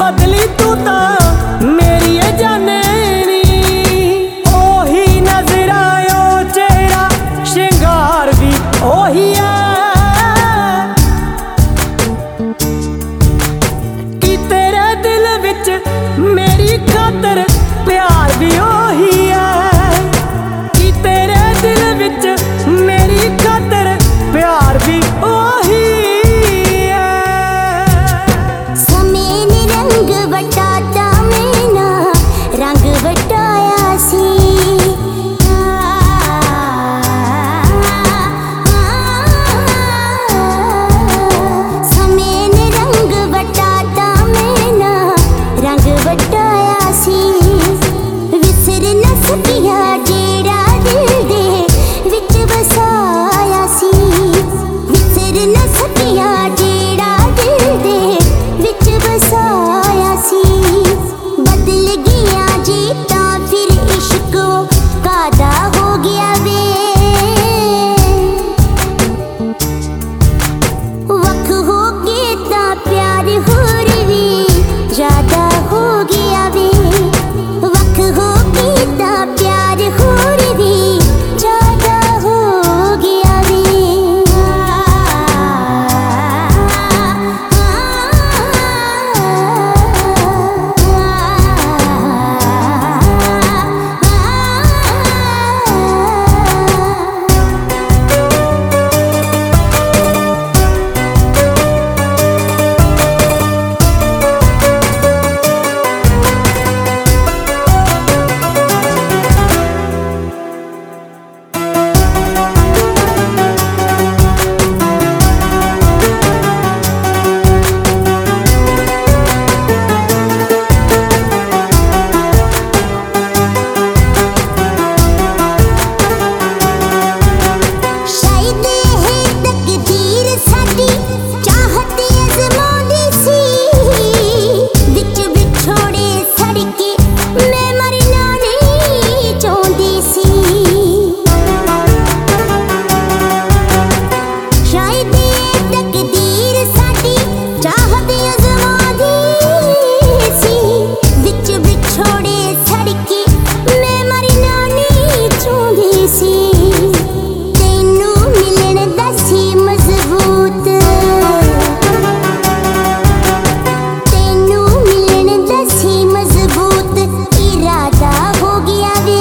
बदली तू ता मेरी जाने नी, ओही नजर आयो चेहरा श्रृंगार भी ओही है, कि तेरे दिल विच मेरी खातर प्यार भी ओही है, कि तेरे दिल विच मेरी खातर प्यार भी ओही है। समय ने रंग वटाता मैना रंग वटाया सी, समय ने रंग वटाता मैना रंग वटाया सी, विसर न सकिया जेड़ा दिल दे विच वसाया सी, विसर न सकिया जेड़ा दिल दे विच वसाया सी, बदल गया जी तां फिर इश्क कादा हो गया वे, वख हो के तां प्यार होर भी ज्यादा हो गया वे, वख हो के तां प्यार होर भी ज्यादा हो गया वे। शायद ये तकदीर साडी चाहत अज़माउंदी सी, विच विछोड़े सड़के मैं मरना नहीं चाहुंदी सी, शायद ये तकदीर साडी चाहत अज़माउंदी सी, विच विछोड़े सड़के मैं मरना नहीं चाहुंदी सी, तेनू मिलन दा सी मजबूत, तेनू मिलन दा सी मजबूत इरादा हो गया वे,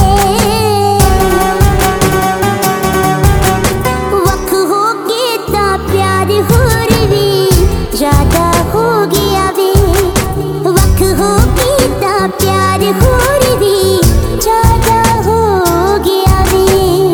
वख हो के तां प्यार होर भी ज्यादा हो गया वे, वख हो के तां प्यार होर भी ज्यादा हो गया वे।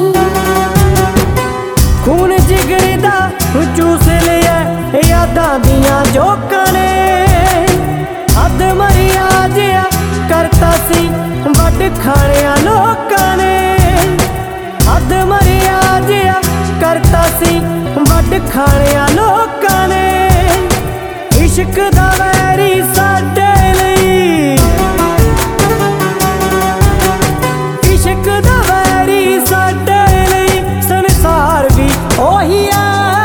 खून जिगर दा चूस लिया यादां दियां जोकां ने, हद मरिया जिया करता सी वड खाणिया लोकां ने, हद मरिया जिया करता सी वड खाणिया लोकां ने, इश्क दा वैरी साडे लई, इश्क दा वैरी साडे लई संसार भी ओही है,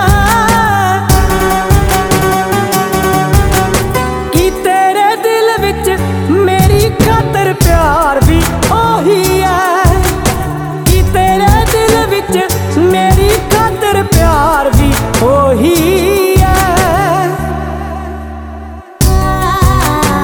कि तेरे दिल विच मेरी खातर प्यार भी ओही है, कि तेरे दिल विच मेरी खातर प्यार भी ओही है।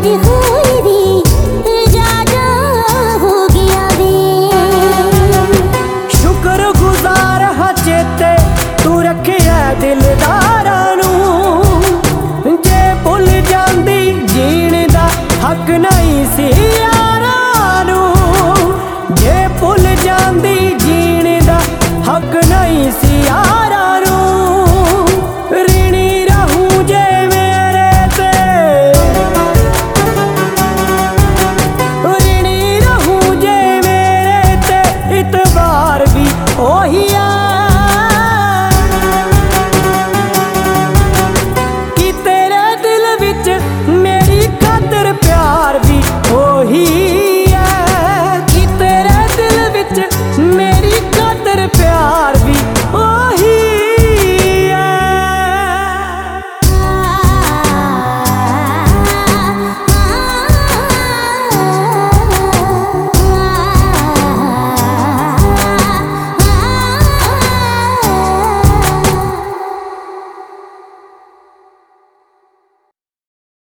हो